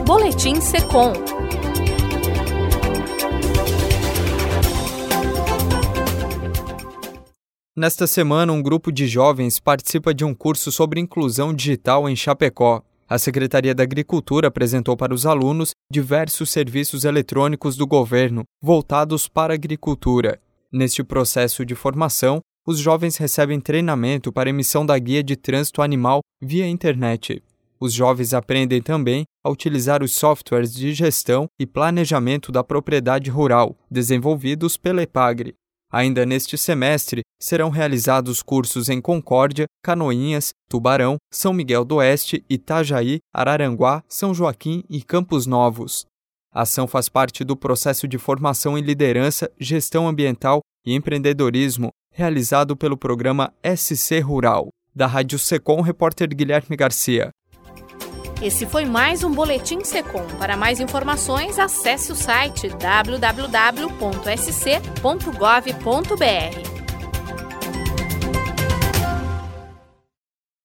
Boletim Secom. Nesta semana, um grupo de jovens participa de um curso sobre inclusão digital em Chapecó. A Secretaria da Agricultura apresentou para os alunos diversos serviços eletrônicos do governo voltados para a agricultura. Neste processo de formação, os jovens recebem treinamento para emissão da guia de trânsito animal via internet. Os jovens aprendem também a utilizar os softwares de gestão e planejamento da propriedade rural, desenvolvidos pela EPAGRE. Ainda neste semestre, serão realizados cursos em Concórdia, Canoinhas, Tubarão, São Miguel do Oeste, Itajaí, Araranguá, São Joaquim e Campos Novos. A ação faz parte do processo de formação em liderança, gestão ambiental e empreendedorismo realizado pelo programa SC Rural. Da Rádio Secom, repórter Guilherme Garcia. Esse foi mais um Boletim Secom. Para mais informações, acesse o site www.sc.gov.br.